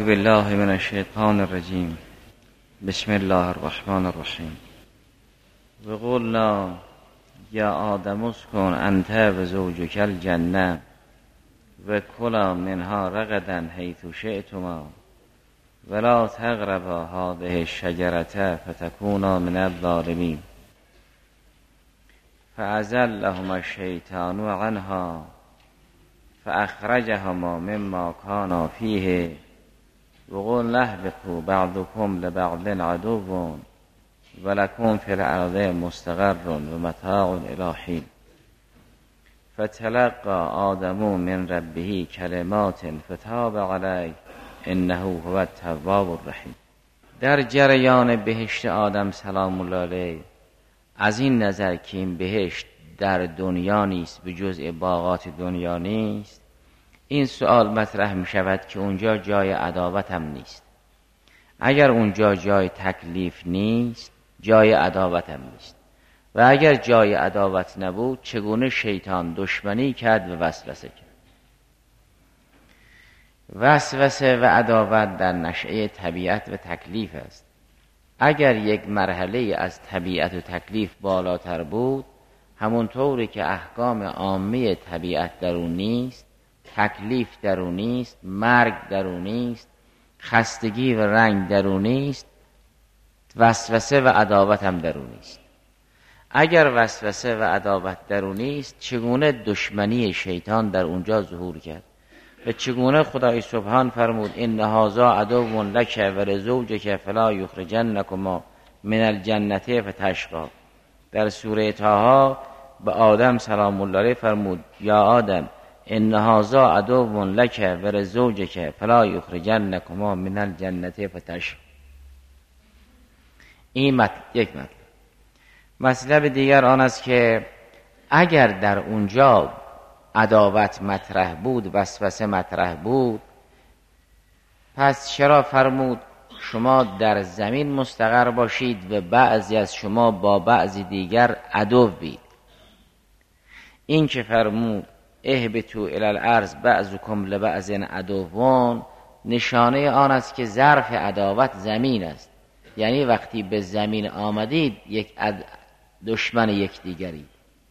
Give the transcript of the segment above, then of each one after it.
بالله من الشیطان الرجیم. بسم الله الرحمن الرحیم. وقلنا یا آدم اسکن انت و زوجک الجنه و کلا منها رغدا حیث شئتما ولا تقربا هذه الشجرة فتكونا من الظالمین. فأزلهما الشیطان عنها فأخرجهما مما كانا فيه وقلنا اهبطوا بعضكم لبعض عدو ولكم في الأرض مستقر ومتاع إلى حين. فتلقى آدم من ربه کلمات فتاب علیه انه هو التواب الرحیم. در جریان بهشت آدم سلام الله علیه از این نظر که این بهشت در دنیا نیست، به جز باغات دنیا نیست، این سوال مطرح می شود که اونجا جای عداوت هم نیست. اگر اونجا جای تکلیف نیست، جای عداوت هم نیست. و اگر جای عداوت نبود، چگونه شیطان دشمنی کرد و وسوسه کرد؟ وسوسه و عداوت در نشأه طبیعت و تکلیف است. اگر یک مرحله از طبیعت و تکلیف بالاتر بود، همونطوری که احکام عامه طبیعت در اون نیست، تکلیف در اون نیست، مرگ در اون نیست، خستگی و رنج در اون نیست، وسوسه و عداوت هم در اون نیست. اگر وسوسه و عداوت در اون نیست، چگونه دشمنی شیطان در اونجا ظهور کرد؟ و چگونه خدای سبحان فرمود ان هذا عدو لک و لزوجک فلا یخرجنکما من الجنة فتشقی؟ در سوره طه به آدم سلام الله علیه فرمود یا آدم ان هذا عدو لک و لزوجک فلا یخرجنکما من الجنة فتشقی. این یک مطلب. مطلب دیگر آن است که اگر در اونجا عداوت مطرح بود، وسوسه مطرح بود، پس چرا فرمود شما در زمین مستقر باشید و بعضی از شما با بعضی دیگر عدو بید؟ این که فرمود اهبطوا الی الارض بعضکم لبعض عدو، نشانه آن است که ظرف عداوت زمین است. یعنی وقتی به زمین آمدید یک دشمن یکدیگرید.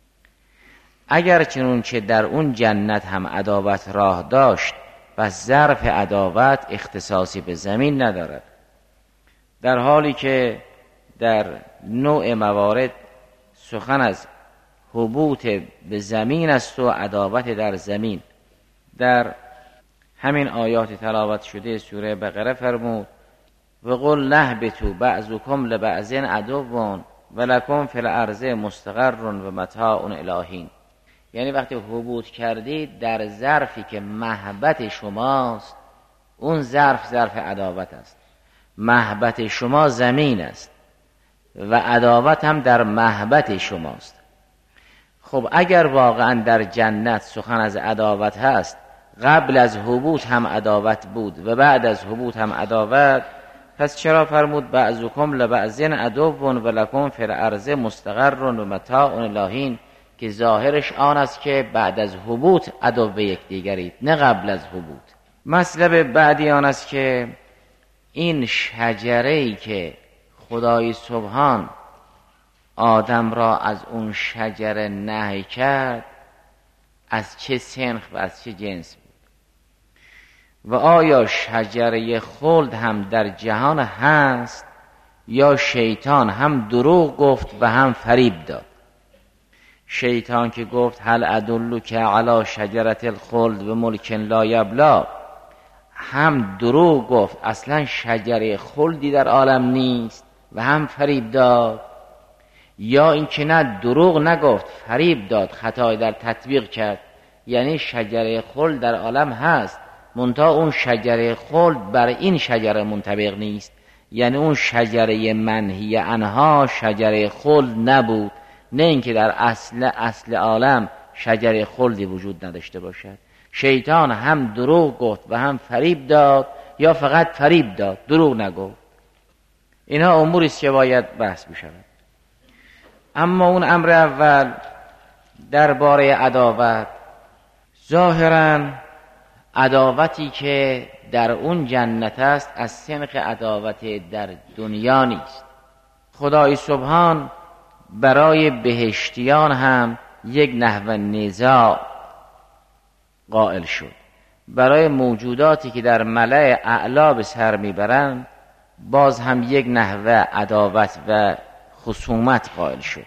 اگر چنانچه در اون جنت هم عداوت راه داشت، پس ظرف عداوت اختصاصی به زمین ندارد، در حالی که در نوع موارد سخن از هبوط به زمین است و عداوت در زمین. در همین آیات تلاوت شده سوره بقره فرمود وقل اهبطوا بعضکم لبعض عدو ولکم فی الارض مستقر و متاع الی حین. یعنی وقتی هبوط کردید در ظرفی که محبت شماست، اون ظرف عداوت است. محبت شما زمین است و عداوت هم در محبت شماست. خب اگر واقعا در جنت سخن از عداوت هست، قبل از هبوط هم عداوت بود و بعد از هبوط هم عداوت، پس چرا فرمود بعضکم لبعض عدو ولکم فی الارض مستقر و متاع الی حین؟ که ظاهرش آن است که بعد از هبوط عدو یکدیگرید، نه قبل از هبوط. مطلب بعدی آن است که این شجره‌ای که خدای سبحان آدم را از اون شجره نهی کرد، از چه سنخ و از چه جنس بود؟ و آیا شجره خلد هم در جهان هست یا شیطان هم دروغ گفت و هم فریب داد؟ شیطان که گفت هل ادلک علی شجرة الخلد و ملک لا یبلی، هم دروغ گفت، اصلا شجره خلدی در عالم نیست، و هم فریب داد. یا اینکه نه، دروغ نگفت، فریب داد، خطای در تطبیق کرد. یعنی شجره خلد در عالم هست، منتها اون شجره خلد بر این شجره منطبق نیست. یعنی اون شجره منهی عنها شجره خلد نبود، نه اینکه در اصل عالم شجره خلدی وجود نداشته باشد. شیطان هم دروغ گفت و هم فریب داد، یا فقط فریب داد، دروغ نگفت. اینها اموری است که باید بحث بشود. اما اون امر اول درباره عداوت، ظاهراً عداوتی که در اون جنت است از سنخ عداوت در دنیا نیست. خدای سبحان برای بهشتیان هم یک نحو نزاع قائل شد. برای موجوداتی که در ملأ اعلا به سر میبرند باز هم یک نحو عداوت و خصومت قائل شد.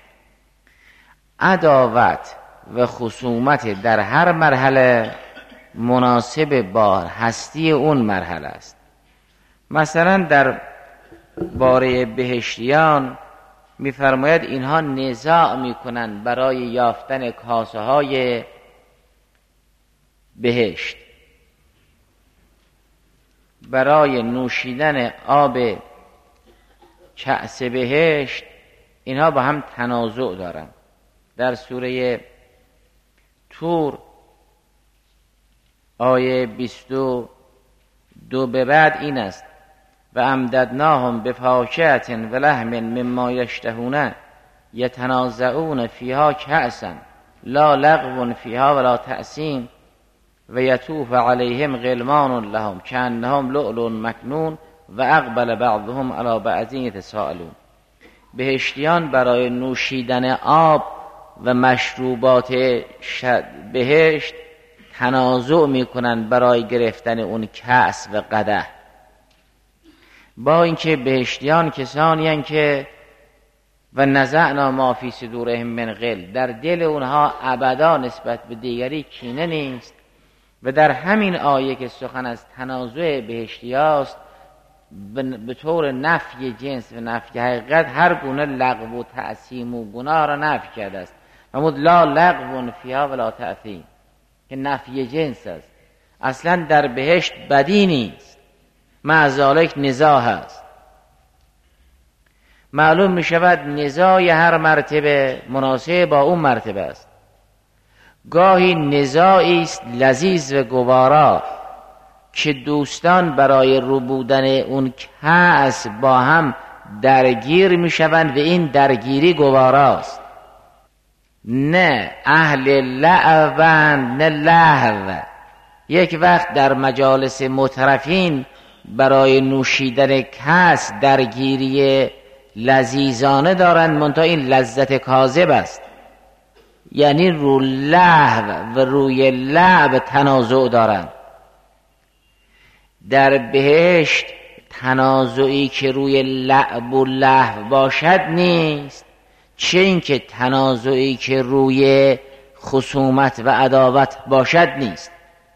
عداوت و خصومت در هر مرحله مناسب با هستی اون مرحله است. مثلا در باره بهشتیان می‌فرماید اینها نزاع می‌کنند برای یافتن کاسه های بهشت، برای نوشیدن آب کأس بهشت. اینها با هم تنازع دارند. در سوره طور آیه 22 به بعد این است: و امددناهم بفاکهة و لحم مما یشتهون یتنازعون فیها کأسا لا لغو فیها ولا تأثیم و یطوف علیهم غلمان لهم کأنهم لؤلؤ مکنون و اقبل بعضهم علی بعض یتساءلون. بهشتیان برای نوشیدن آب و مشروبات بهشت تنازع میکنند برای گرفتن اون کأس و قدح، با اینکه بهشتیان کسانی هستند که و نزعنا ما فی صدورهم من غل، در دل اونها ابدا نسبت به دیگری کینه نیست. و در همین آیه که سخن از تنازع بهشتی است به طور نفی جنس و نفی حقیقت هر گونه لغو و تعصیم و گناه را نفی کرده است. فرمود لا لغو فیها ولا تأثیم، که نفی جنس است. اصلا در بهشت بدی نیست، مع ذالک نزاع است. معلوم می شود نزاع هر مرتبه مناسب با اون مرتبه است. گاهی نزاعی است لذیذ و گوارا که دوستان برای ربودن اون کأس با هم درگیر می شوند و این درگیری گواراست. نه اهل لعبند نه لهو. یک وقت در مجالس مترفین برای نوشیدن کأس درگیری لذیذانه دارند، منتها این لذت کاذب است. یعنی رو لهو و روی لعب تنازع دارند. در بهشت تنازعی که روی لعب و لهو باشد نیست، چه اینکه تنازعی که روی خصومت و عداوت باشد نیست.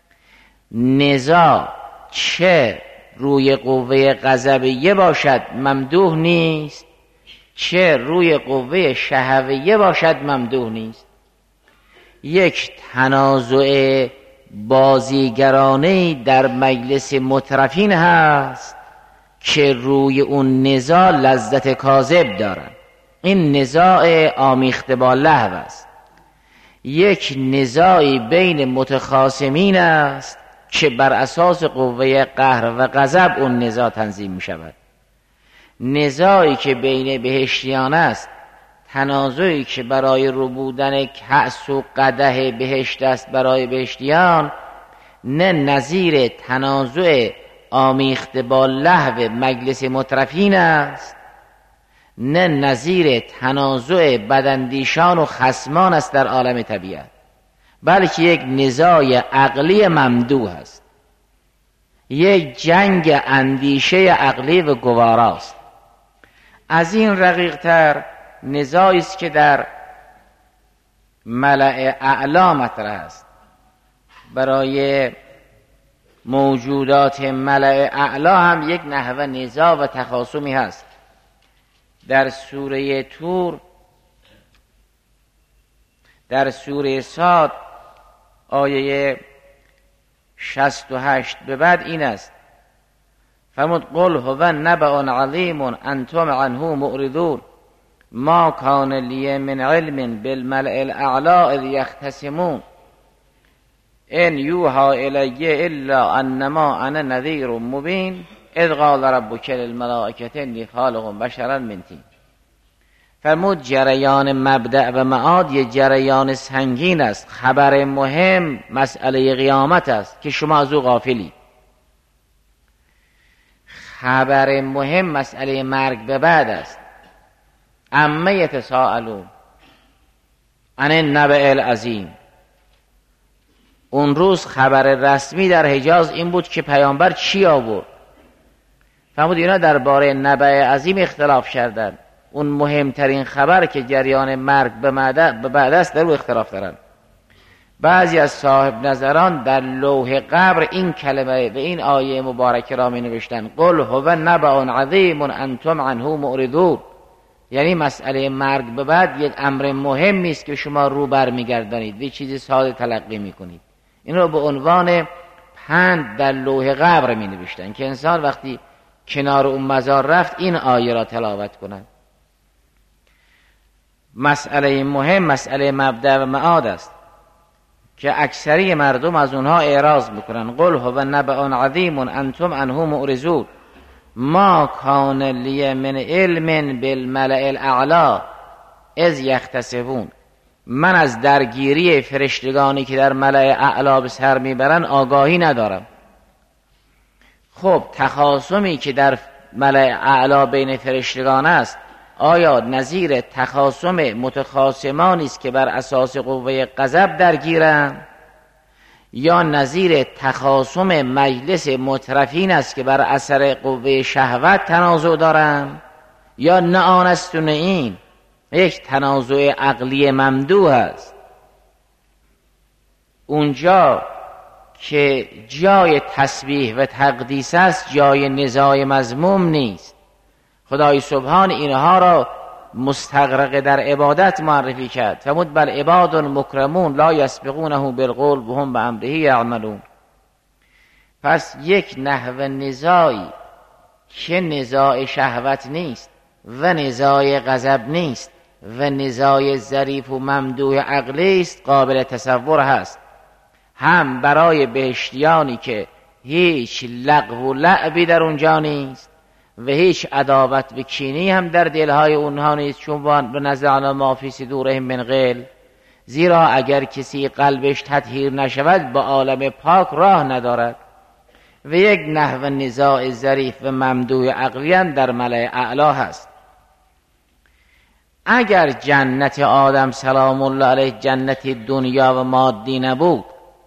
نزاع چه روی قوه غضبیه باشد ممدوح نیست، چه روی قوه شهویه باشد ممدوح نیست. یک تنازع بازیگرانه در مجلس مترفین هست که روی اون نزاع لذت کاذب دارن، این نزاع آمیخته با لهو است. یک نزاعی بین متخاصمین است که بر اساس قوه قهر و غضب اون نزاع تنظیم می شود. نزاعی که بین بهشتیان است، تنازعی که برای ربودن کأس و قدح بهشت است برای بهشتیان، نه نظیر تنازع آمیخته با لهو مجلس مترفین است، نه نظیر تنازع بداندیشان و خصمان است در عالم طبیعت، بلکه یک نزاع عقلی ممدوح است، یک جنگ اندیشه عقلی و گواراست. از این رقیق‌تر نزاعی است که در ملأ اعلا مطرح است. برای موجودات ملأ اعلا هم یک نحو نزاع و تخاصمی هست. در سوره طور، در سوره صاد آیه 68 به بعد این است: فرمود قل هو نبأ عظیم انتم عنه معرضون ما کان لی من علم بالملأ الاعلی اذ یختصمون ان یوحی الی الا انما انا نذیر مبین اذ قال ربک للملائکة انی خالق بشرا من طین. فرمود جریان مبدأ و معاد یه جریان سنگین است. خبر مهم مسئله قیامت است که شما از او غافلی. خبر مهم مسئله مرگ به بعد است. عما یتساءلون عن النبأ العظیم. اون روز خبر رسمی در حجاز این بود که پیامبر چی آورد. فرمود اینا درباره نبأ عظیم اختلاف کردند. اون مهمترین خبر که جریان مرگ به بعد است در او اختلاف دارند. بعضی از صاحب نظران در لوح قبر این کلمه و این آیه مبارکه را می نوشتن قل هو نبأ عظیم انتم عنه معرضون. یعنی مسئله مرگ به بعد یک امر مهمی است که شما رو بر میگردانید و چیزی ساده تلقی میکنید. این رو به عنوان پند در لوح قبر می نوشتن که انسان وقتی کنار اون مزار رفت این آیه را تلاوت کند. مسئله مهم مسئله مبدأ و معاد است که اکثری مردم از اونها اعراض میکنن. قل هو نبأ عظیم انتم عنه معرضون ما کان لی من علم بالملأ الاعلی اذ یختصمون. من از درگیری فرشتگانی که در ملأ اعلی به سر میبرن آگاهی ندارم. خب تخاصمی که در ملأ اعلی بین فرشتگان است آیا نظیر تخاصم متخاصمانی است که بر اساس قوه غضب درگیرند یا نظیر تخاصم مجلس مترفین است که بر اثر قوه شهوت تنازع دارند یا نه آن است و نه این؟ یک تنازع عقلی ممدوح است. اونجا که جای تسبیح و تقدیس است جای نزاع مذموم نیست. خدای سبحان اینها را مستغرق در عبادت معرفی کرد. فرمود بل عباد مکرمون لا یسبقونه بالقول وهم بامره یعملون. پس یک نحو نزاعی که نزاع شهوت نیست و نزاع غضب نیست و نزاع ظریف و ممدوح عقلی است قابل تصور هست. هم برای بهشتیانی که هیچ لغو و لعبی در اونجا نیست و هیچ عداوت و کینی هم در دلهای اونها نیست، چون به نزعنا ما فی صدورهم من غل. زیرا اگر کسی قلبش تطهیر نشود به عالم پاک راه ندارد. و یک نحو نزاع ظریف و ممدوح عقلی هم در ملأ اعلی هست. اگر جنت آدم سلام الله علیه جنت دنیا و مادی نبود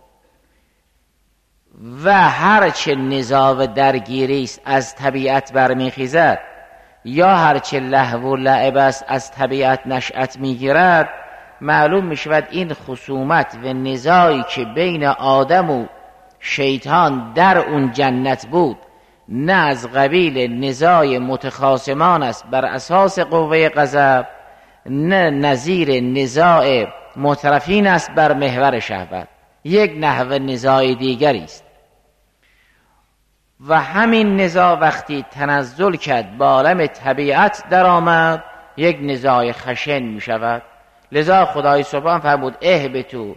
و هرچه نزاع و درگیری است از طبیعت برمیخیزد یا هرچه لهو و لعب است از طبیعت نشأت میگیرد، معلوم میشود این خصومت و نزاعی که بین آدم و شیطان در اون جنت بود نه از قبیل نزاع متخاصمان است بر اساس قوه غضب، نه نظیر نزاع مترفین است بر محور شهوت. یک نحو نزاع دیگری است. و همین نزاع وقتی تنزل کرد با عالم طبیعت در آمد یک نزاع خشن می شود. لذا خدای سبحان فرمود اهبطوا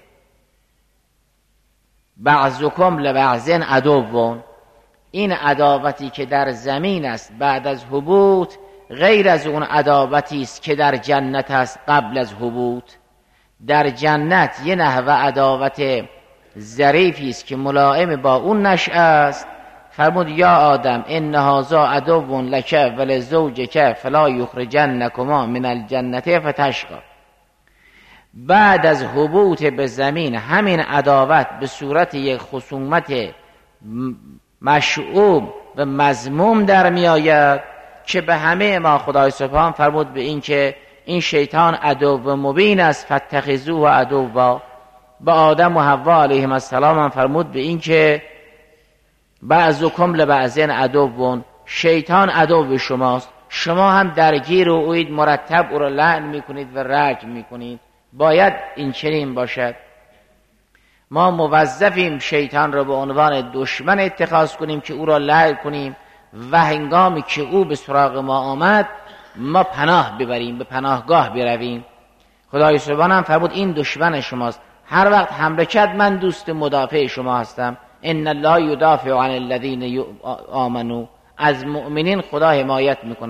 بعضکم لبعض عدو. این عداوتی که در زمین است بعد از هبوط غیر از اون عداوتی است که در جنت است قبل از هبوط. در جنت یه نحو عداوت ظریفی است که ملائم با اون نشأه است. فرمود یا آدم ان هذا عدو لک ولزوجک فلا یخرجنکما من الجنة فتشقی. بعد از هبوط به زمین همین عداوت به صورت یک خصومت مشؤوم و مذموم در می آید که به همه ما خدای سبحان فرمود به این که این شیطان عدو مبین است فاتخذوه عدوا. به آدم و حوا علیهم السلام هم فرمود به این که بعضکم لبعض عدو. شیطان عدو شماست، شما هم درگیر و اوید مرتب او را لعن میکنید و رجم میکنید. باید این چنین باشد. ما موظفیم شیطان را به عنوان دشمن اتخاذ کنیم که او را لعن کنیم و هنگامی که او به سراغ ما آمد ما پناه ببریم، به پناهگاه برویم. خدای سبحان هم فرمود این دشمن شماست، هر وقت حمله کرد من دوست مدافع شما هستم. ان الله یدافع عن الذین آمنوا. از مؤمنین خدا حمایت میکند.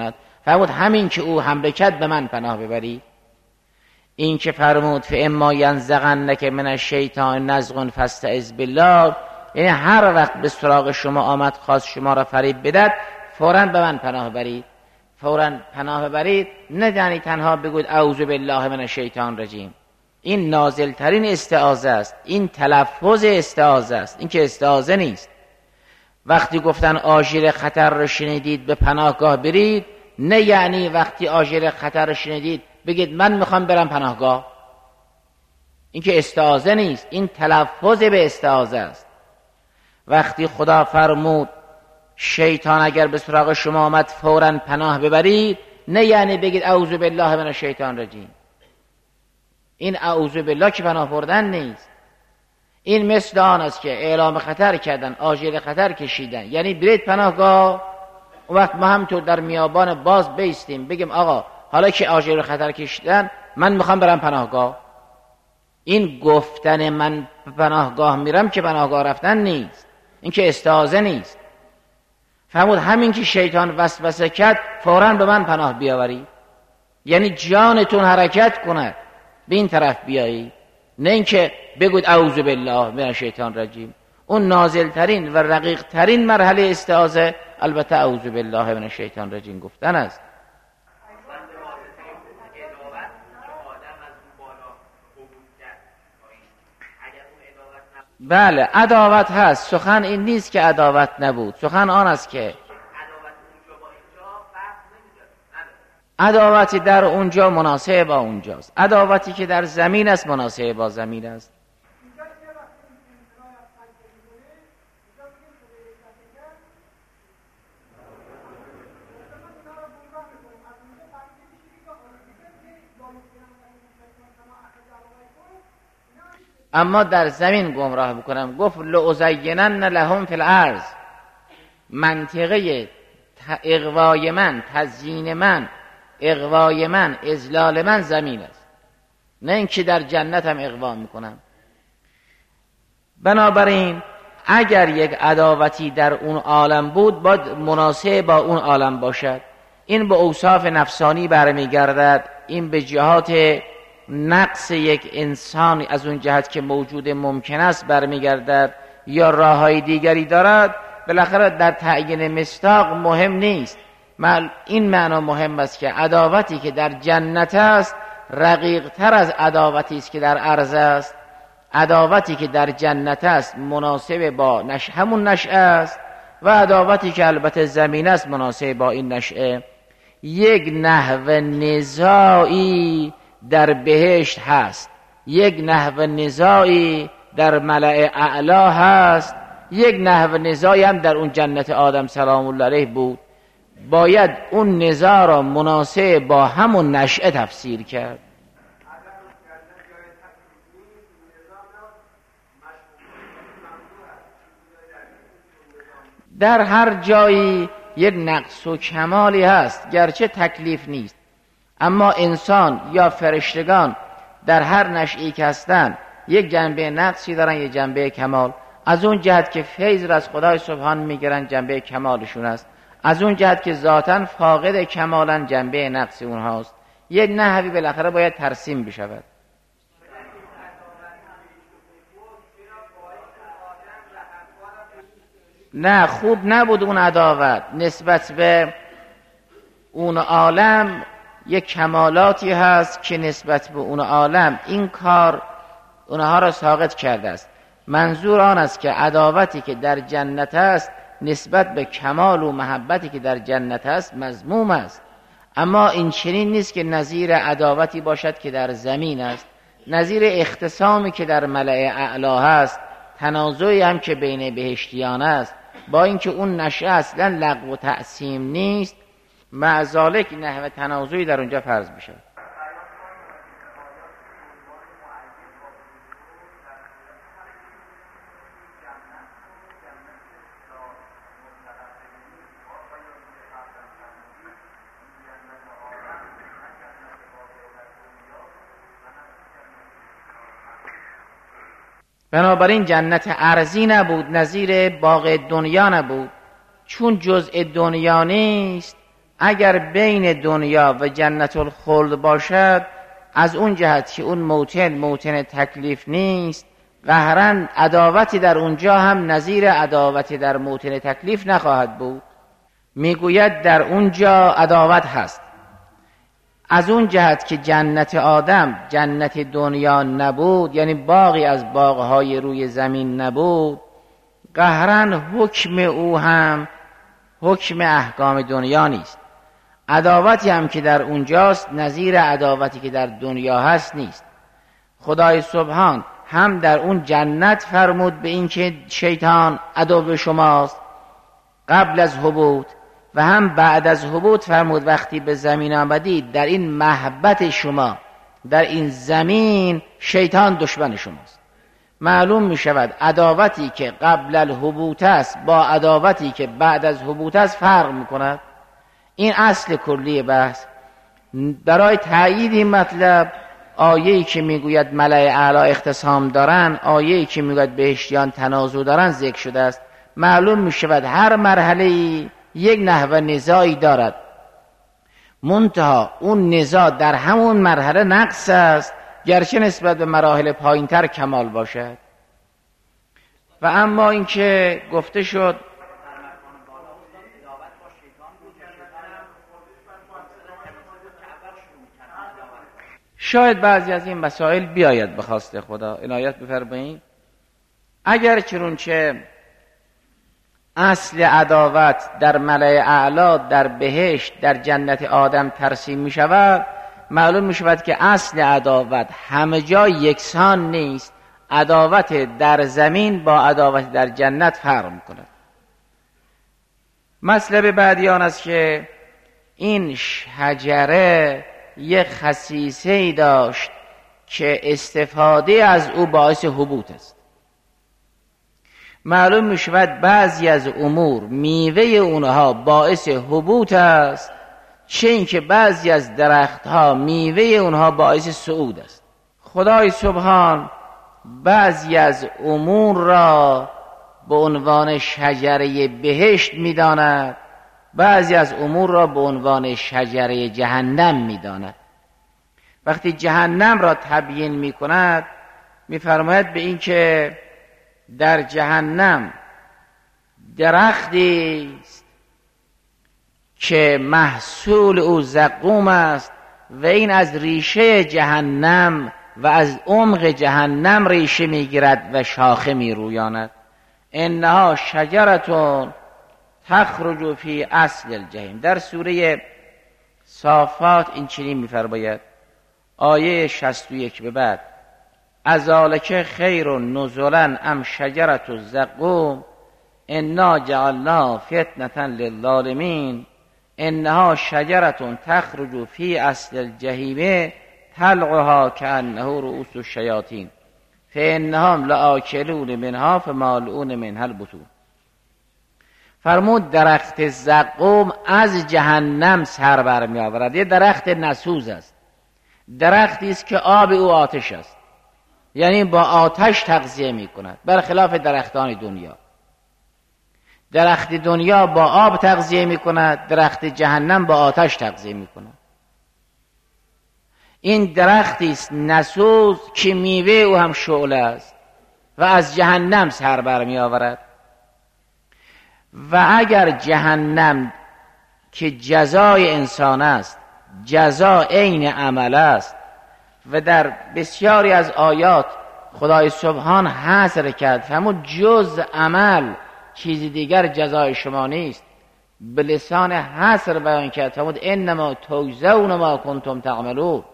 فرمود همین که او حمله کرد به من پناه ببرید. این که فرمود فاما ینزغنک من الشیطان نزغ فاستعذ بالله، یعنی هر وقت به سراغ شما آمد خواست شما را فریب بدهد فوراً به من پناه برید. فوراً پناه ببرید نه یعنی تنها بگوید اعوذ بالله من الشیطان الرجیم. این نازل ترین استعاذه است، این تلفظ استعاذه است، این که استعاذه نیست. وقتی گفتن آژیر خطر را شنیدید به پناهگاه برید، نه یعنی وقتی آژیر خطر را شنیدید بگید من میخوام برم پناهگاه. این که استعاذه نیست، این تلفظ به استعاذه است. وقتی خدا فرمود شیطان اگر به سراغ شما آمد فوراً پناه ببرید، نه یعنی بگید اعوذ بالله من الشیطان الرجیم. این اعوذ بالله که پناه بردن نیست. این مثل آن است که اعلام خطر کردن، آژیر خطر کشیدن، یعنی برید پناهگاه. اون وقت ما همطور در میابان باز بیستیم بگیم آقا حالا که آژیر خطر کشیدن من میخوام برم پناهگاه. این گفتن من پناهگاه میرم که پناهگاه رفتن نیست، این که استعاذه نیست. فرمود همین که شیطان وسوسه کرد فوراً به من پناه بیاورید، یعنی جانتون حرکت کنه به این طرف بیایی، نه اینکه بگوید اعوذ بالله من الشیطان الرجیم. اون نازل ترین و رقیق ترین مرحله استعاذه البته اعوذ بالله من الشیطان الرجیم گفتن است. بله عداوت هست، سخن این نیست که عداوت نبود، سخن آن است که عداوتی در اونجا مناسب با اونجاست، عداوتی که در زمین است مناسب با زمین است. اما در زمین گمراه بکنم، گفت لأزینن لهم فی الارض. منطقه اغوای من، تزیین من، اغوای من، اذلال من زمین است، نه اینکه در جنت هم اغوا میکنم. بنابراین اگر یک عداوتی در اون عالم بود باید مناسب با اون عالم باشد. این به اوصاف نفسانی برمیگردد، این به جهات نقص یک انسان از اون جهت که موجود ممکن است برمیگردد، یا راههای دیگری دارد. بالاخره در تعیین مصداق مهم نیست، این معنا مهم است که عداوتی که در جنت است رقیق تر از عداوتی است که در ارض است. عداوتی که در جنت است مناسب با همون نشأه است و عداوتی که البته زمین است مناسب با این نشأه. یک نحو نزاعی در بهشت هست، یک نحو نزاعی در ملأ اعلی هست، یک نحو نزاعی هم در اون جنت آدم سلام الله علیه بود. باید اون نزاع را مناسب با همون نشأه تفسیر کرد. در هر جایی یک نقص و کمالی هست، گرچه تکلیف نیست، اما انسان یا فرشتگان در هر نشئی که هستن یک جنبه نقصی دارن، یک جنبه کمال. از اون جهت که فیض را از خدای سبحان میگیرن جنبه کمالشون است، از اون جهت که ذاتاً فاقد کمالن جنبه نقصی اونهاست. یک نحوی بالاخره باید ترسیم بشود. نه خوب نبود اون عداوت نسبت به اون عالم. یک کمالاتی هست که نسبت به اون عالم این کار اونها را ساقط کرده است. منظور آن است که عداوتی که در جنت است نسبت به کمال و محبتی که در جنت است مذموم است، اما این چنین نیست که نظیر عداوتی باشد که در زمین است، نظیر اختصامی که در ملأ اعلی است، تنازعی هم که بین بهشتیان است، با اینکه اون نشأه اصلا لغو و تقسیم نیست، مع ذالک نحو تنازعی در اونجا فرض میشه. بنابراین جنت ارضی نبود، نظیر باغ دنیا نبود. چون جزء دنیا نیست اگر بین دنیا و جنت الخلد باشد، از اون جهت که اون موطن تکلیف نیست، قهرن عداوتی در اونجا هم نظیر عداوتی در موطن تکلیف نخواهد بود. میگوید در اونجا عداوت هست. از اون جهت که جنت آدم جنت دنیا نبود، یعنی باغی از باغهای روی زمین نبود، قهرن حکم او هم حکم احکام دنیا نیست. عداوتی هم که در اونجاست نظیر عداوتی که در دنیا هست نیست. خدای سبحان هم در اون جنت فرمود به این که شیطان عدو شماست قبل از هبوط، و هم بعد از هبوط فرمود وقتی به زمین آمدید در این محبت شما در این زمین شیطان دشمن شماست. معلوم می شود عداوتی که قبل الهبوط است با عداوتی که بعد از هبوط است فرق می کند. این اصل کلی بحث. برای تأیید این مطلب آیه‌ای که میگوید ملأ اعلی اختصام دارن، آیه‌ای که میگوید بهشتیان تنازع دارن ذکر شده است. معلوم می شود هر مرحله یک نحو نزاعی دارد، منتها اون نزاع در همون مرحله نقص است، گرچه نسبت به مراحل پایینتر کمال باشد. و اما اینکه گفته شد شاید بعضی از این مسائل بیاید به خواست خدا، عنایت بفرمایید. اگر چنانچه اصل عداوت در ملأ اعلی در بهشت در جنت آدم ترسیم می شود، معلوم می شود که اصل عداوت همه جا یکسان نیست. عداوت در زمین با عداوت در جنت فرق می کند. مطلب بعدی آن است که این شجره یک خصیصه‌ای داشت که استفاده از او باعث هبوط است. معلوم می شود بعضی از امور میوه اونها باعث هبوط است، چه اینکه بعضی از درختها میوه اونها باعث صعود است. خدای سبحان بعضی از امور را به عنوان شجره بهشت می داند، بعضی از امور را به عنوان شجره جهنم می داند. وقتی جهنم را تبیین می کند می فرماید به این که در جهنم درختی است که محصول او زقوم است و این از ریشه جهنم و از عمق جهنم ریشه میگیرد و شاخه میرویاند. انها شجرتون تخرج فی اصل الجحیم. در سوره صافات این چنین میفرماید، آیه 61 به بعد، ازالک خیر نزلا ام شجرة الزقوم انا جعلناها فتنة للظالمین انها شجرة تخرج فی اصل الجحیم طلعها كأنه رؤوس الشیاطین فانهم لآکلون منها فمالئون منها البطون. فرمود درخت زقوم از جهنم سر برمی آورد. یه درخت نسوز است، درختی است که آب او آتش است، یعنی با آتش تغذیه می کند، برخلاف درختان دنیا. درخت دنیا با آب تغذیه می کند، درخت جهنم با آتش تغذیه می کند. این درختی است نسوز که میوه او هم شعله است و از جهنم سر برمی آورد. و اگر جهنم که جزای انسان است، جزا عین عمل است و در بسیاری از آیات خدای سبحان حصر کرد فرمود جز عمل چیزی دیگر جزای شما نیست، به لسان حصر بیان کرد فرمود انما تجزون ما کنتم تعملون،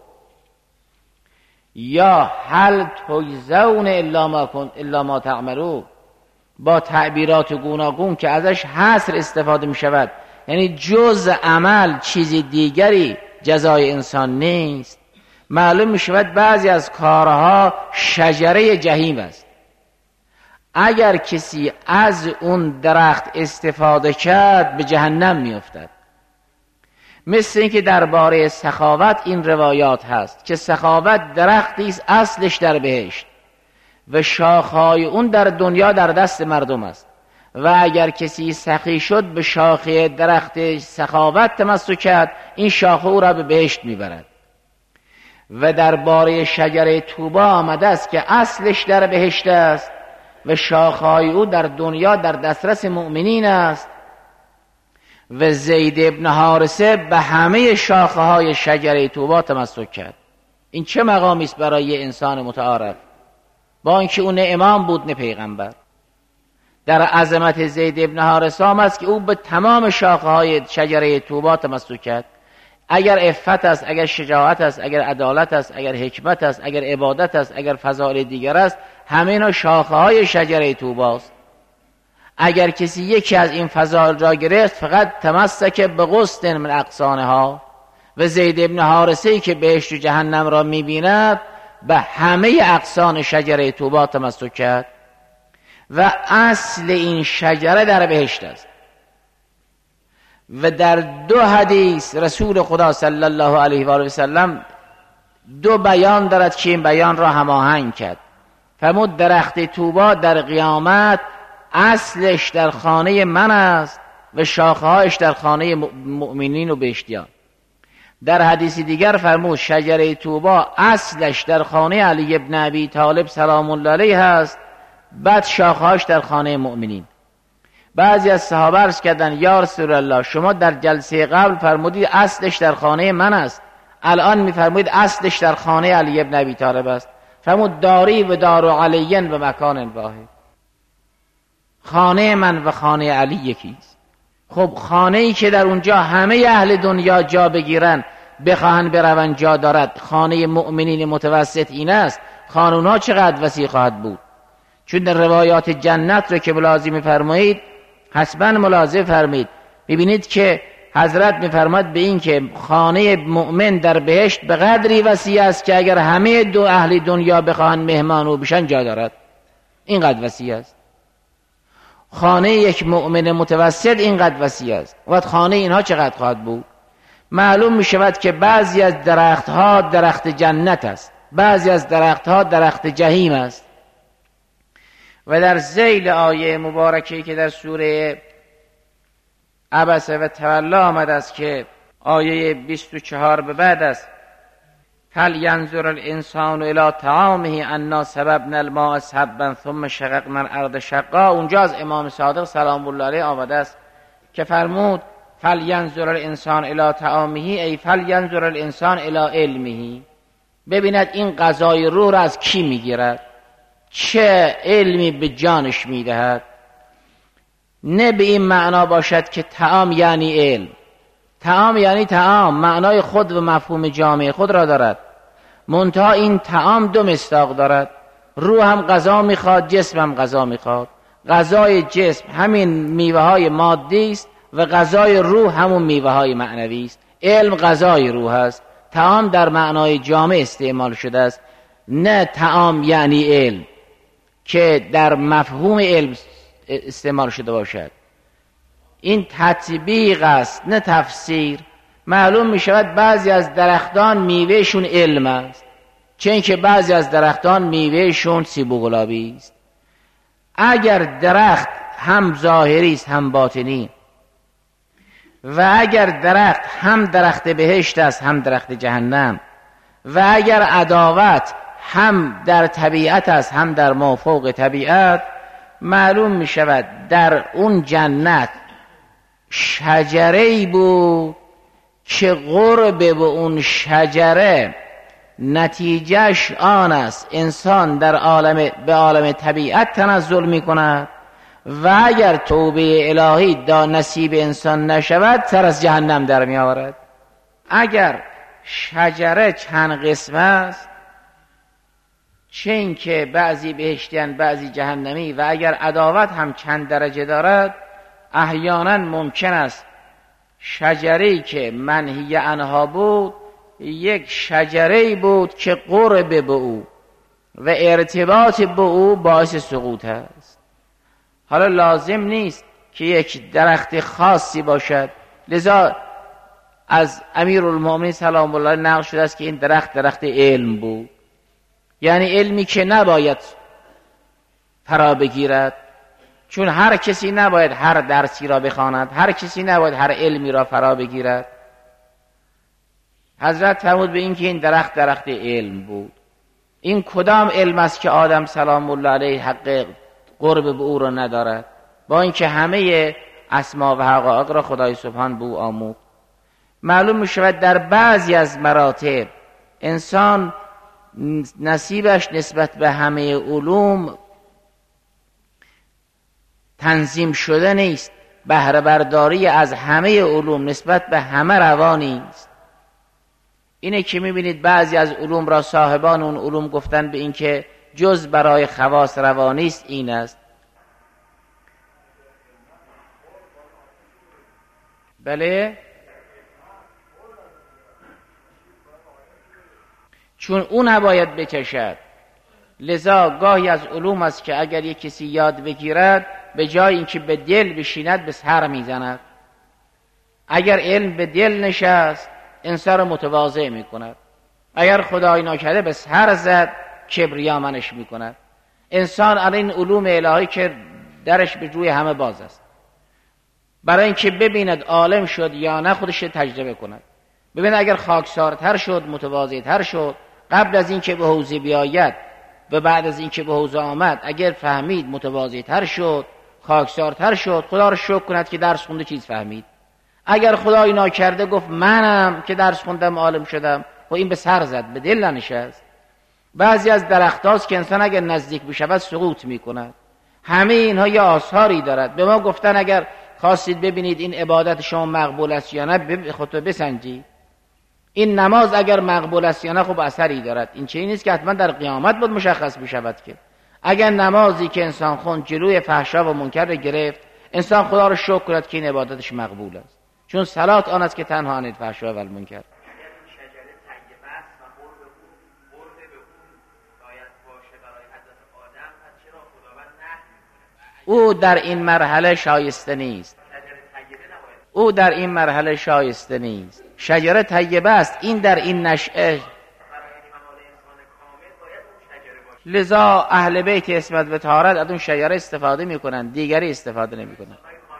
یا هل تجزون الا ما تعملون، با تعبیرات گوناگون که ازش حصر استفاده می شود، یعنی جز عمل چیزی دیگری جزای انسان نیست. معلوم می شود بعضی از کارها شجره جهنم است. اگر کسی از اون درخت استفاده کرد به جهنم می افتد. مثل اینکه درباره سخاوت این روایات هست که سخاوت درختی است اصلش در بهشت و شاخهای اون در دنیا در دست مردم است، و اگر کسی سخی شد به شاخه درخت سخاوت تمسک کرد، این شاخه او را به بهشت میبرد. و درباره شجره طوبی آمده است که اصلش در بهشت است و شاخه‌های او در دنیا در دسترس مؤمنین است. و زید ابن حارثه به همه شاخه‌های شجره طوبی تمسک کرد. این چه مقامی است برای انسان متعارف، با اینکه اون نه امام بود نه پیغمبر. در عظمت زید ابن حارثه است که او به تمام شاخه‌های شجره طوبی تمسک کرد. اگر عفت است، اگر شجاعت است، اگر عدالت است، اگر حکمت است، اگر عبادت است، اگر فضائل دیگر است، همه اینا شاخه‌های شجره طوبی است. اگر کسی یکی از این فضائل را گرفت فقط تمسک به غصن من اغصانها. و زید ابن حارثه‌ای که بهشت و جهنم را می‌بیند به همه اغصان شجره طوبی تمسک کرد و اصل این شجره در بهشت است. و در 2 حدیث رسول خدا صلی الله علیه و آله و سلم 2 بیان دارد که این بیان را هماهنگ کرد. فرمود درخت طوبی در قیامت اصلش در خانه من است و شاخه‌هاش در خانه مؤمنین و بهشتیان. در حدیث دیگر فرمود شجره طوبی اصلش در خانه علی ابن ابی طالب سلام الله علیه است، بعد شاخه‌هاش در خانه مؤمنین. بعضی از صحابه عرض کردند یا رسول الله شما در جلسه قبل فرمودید اصلش در خانه من است، الان می‌فرمایید اصلش در خانه علی ابن ابی طالب است. فرمود داری و دار علی و مکان واحد. خانه من و خانه علی یکیست. خب خانه‌ای که در اونجا همه اهل دنیا جا بگیرن بخواهن بروند جا دارد، خانه مؤمنین متوسط این است. خانونا چقدر وسیع خواهد بود؟ چون در روایات جنت رو که ملاحظه می‌فرمایید حسباً ملاحظه فرمایید، می‌بینید که حضرت می‌فرماد به این که خانه مؤمن در بهشت به قدری وسیع است که اگر همه اهل دنیا بخواهن مهمان او بشن جا دارد. اینقدر وسیع است. خانه یک مؤمن متوسط اینقدر وسیع است. وقت خانه اینها چقدر خواهد بود؟ معلوم می شود که بعضی از درختها درخت جنت است، بعضی از درختها درخت جهیم است. و در ذیل آیه مبارکه‌ای که در سوره عبس و تولی آمده است که آیه 24 به بعد است، فلینظر الانسان الی طعامه انا صببنا الماء صبا ثم شققنا الارض شقا. اونجا از امام صادق سلام الله علیه آمده است که فرمود فلینظر الانسان الی طعامه ای فلینظر الانسان الی علمه. ببیند این غذای روح را از کی میگیرد، چه علمی به جانش میدهد. نه به این معنا باشد که طعام یعنی علم. طعام یعنی طعام، معنای خود و مفهوم جامع خود را دارد. منتها این طعام 2 مصداق دارد. روح هم غذا میخواد، جسم هم غذا میخواد. غذای جسم همین میوه های مادی است و غذای روح همون میوه های معنوی است. علم غذای روح است. طعام در معنای جامع استعمال شده است، نه طعام یعنی علم که در مفهوم علم استعمال شده باشد. این تطبیق است نه تفسیر. معلوم می شود بعضی از درختان میوهشون علم است، چون که بعضی از درختان میوهشون سیب و گلابی است. اگر درخت هم ظاهری است هم باطنی و اگر درخت هم درخت بهشت است هم درخت جهنم و اگر عداوت هم در طبیعت است هم در مافوق طبیعت، معلوم می شود در اون جنت شجره‌ای بود که قرب به اون شجره نتیجهش آن است انسان در به عالم طبیعت تنزل می کند و اگر توبه الهی نصیب انسان نشود سر از جهنم در می آورد. اگر شجره چند قسم است، چون که بعضی بهشتیان بعضی جهنمی، و اگر عداوت هم چند درجه دارد، احیانا ممکن است شجره‌ای که منهی عنها بود یک شجره‌ای بود که قرب به او و ارتباط به او باعث سقوط است. حالا لازم نیست که یک درخت خاصی باشد. لذا از امیرالمومنین سلام الله علیه نقل شده است که این درخت علم بود، یعنی علمی که نباید فرا بگیرد، چون هر کسی نباید هر درسی را بخواند، هر کسی نباید هر علمی را فرا بگیرد. حضرت فرمود به این که این درخت علم بود. این کدام علم است که آدم سلام الله علیه حق قرب به او را ندارد، با اینکه همه اسما و حقایق را خدای سبحان به او آموخت. معلوم می شود در بعضی از مراتب انسان نصیبش نسبت به همه علوم تنظیم شده نیست، بهره برداری از همه علوم نسبت به همه روا نیست. اینه که میبینید بعضی از علوم را صاحبان اون علوم گفتن به این که جز برای خواص روا نیست. این است بله، چون اون نباید بکشد. لذا گاهی از علوم است که اگر یک کسی یاد بگیرد به جای اینکه به دل بشیند به سر میزند. اگر علم به دل نشست انسان را متواضع میکند، اگر خدای ناکرده به سر زد کبریا منش میکند. انسان الان این علوم الهی که درش به روی همه باز است، برای اینکه ببیند عالم شد یا نه خودش تجربه کند. ببین اگر خاکسارتر شد، متواضعتر شد، قبل از اینکه به حوزه بیاید و بعد از اینکه به حوزه آمد اگر فهمید متواضعتر شد، خاکسارتر شد، خدا رو شکر کند که درس خونده چیز فهمید. اگر خدای ناکرده گفت منم که درس خوندم عالم شدم و این به سر زد، به دل ننشست. بعضی از درختاست که انسان اگر نزدیک بشود سقوط میکند. همه اینها یه آثاری دارد. به ما گفتن اگر خواستید ببینید این عبادت شما مقبول است یا نه خودتو بسنجید. این نماز اگر مقبول است یا نه خب اثری دارد. این چیزی نیست که حتما در قیامت بود مشخص بشود که اگر نمازی که انسان خوند جلوی فحشا و منکر را گرفت، انسان خدا رو شکر کند که این عبادتش مقبول است، چون صلات آن است که تنها عن الفحشاء و المنکر. او در این مرحله شایسته نیست. او در این مرحله شایسته نیست. شجره طیبه است. این در این نشأه. لذا اهل بیت اسمت و طهارت از اون شجره استفاده میکنن، دیگری استفاده نمیکنن.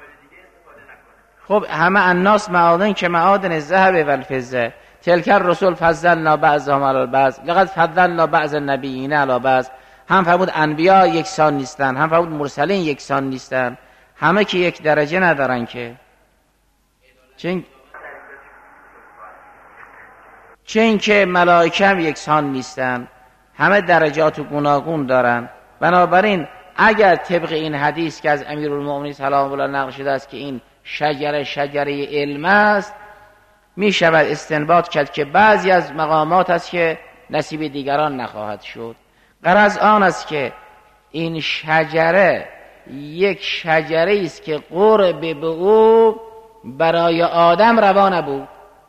خب همه الناس معادن که معادن الذهب و الفضه، تلک الرسل فضلنا بعضهم علی بعض لقد فضلنا بعض النبیین علی بعض. هم فرمود انبیا یکسان نیستن، هم فرمود مرسلین یکسان نیستن، همه که یک درجه ندارن که. چون که ملائکه هم یکسان نیستن، همه درجات و گوناگون دارن. بنابراین اگر طبق این حدیث که از امیرالمؤمنین سلام الله نقل شده است که این شجره علم است، می شود استنباط کرد که بعضی از مقامات است که نصیب دیگران نخواهد شد. غرض آن است که این شجره یک شجره است که قرب به او برای آدم روا نبود.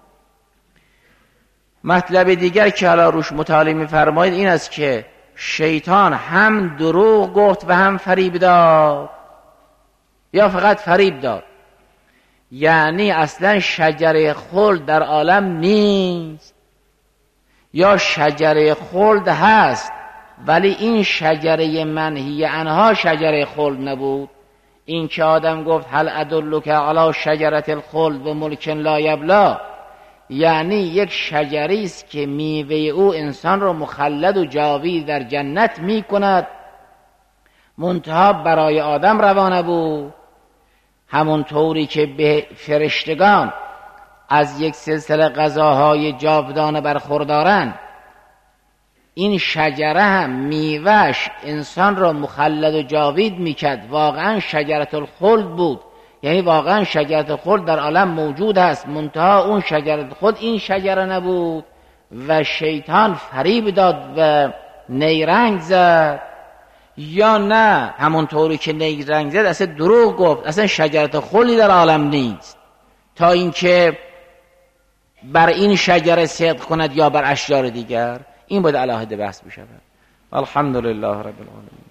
مطلب دیگر که حالا روش مطالعه می‌فرمایید این است که شیطان هم دروغ گفت و هم فریب داد، یا فقط فریب داد. یعنی اصلا شجره خلد در عالم نیست، یا شجره خلد هست ولی این شجره منهی عنها شجره خلد نبود. این که آدم گفت هل ادلک علی شجرة الخلد و ملک لا یبلی، یعنی یک شجری است که میوه او انسان را مخلد و جاوید در جنت می کند، منتها برای آدم روا نبود. همون طوری که به فرشتگان از یک سلسله غذاهای جاودانه برخوردارند، این شجره هم میوهش انسان را مخلد و جاوید میکرد. واقعا شجرة الخلد بود، یعنی واقعا شجرة الخلد در عالم موجود است، منتها اون شجرة خود این شجره نبود و شیطان فریب داد و نیرنگ زد. یا نه همون طوری که نیرنگ زد اصلا دروغ گفت، اصلا شجرة خلدی در عالم نیست، تا اینکه بر این شجره صدق کند یا بر اشجار دیگر. این باید علاهده بحث بشود. الحمدلله رب العالمین.